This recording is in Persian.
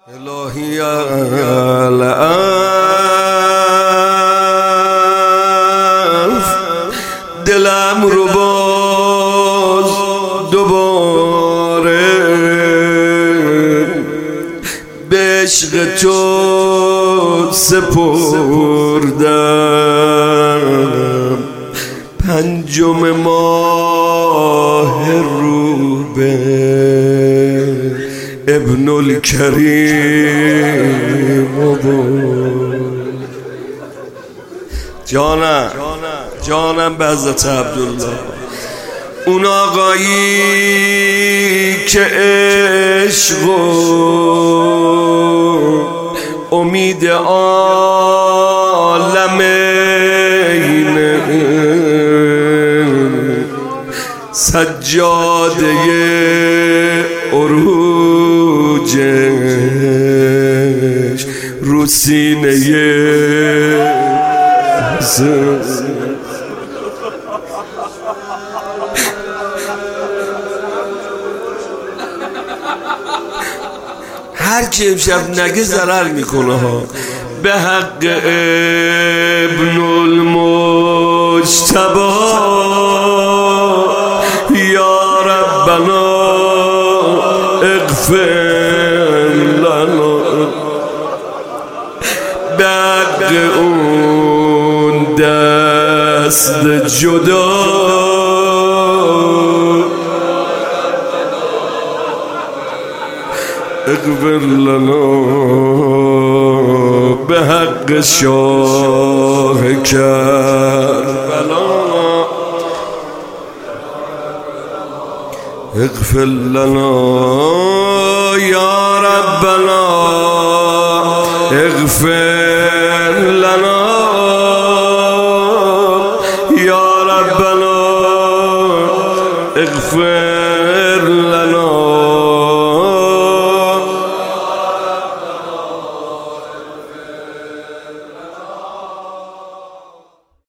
الهی العف دلم رو باز دوباره به عشق تو سپردم. پنجم ماه روبه ابن الکریم جانم به حضرت عبدالله، اون آقایی که عشق و امید عالمینه، سجاده عروجش رو سینه هر کی امشب نگه ضرر میکنه ها. به حق ابن المجتبی یا ربنا اغفر لنا، به حق اون دست جدا اغفر لنا، به حق شاه کربلا اغفر لنا یا ربنا اغفر لنا یا ربنا اغفر لنا.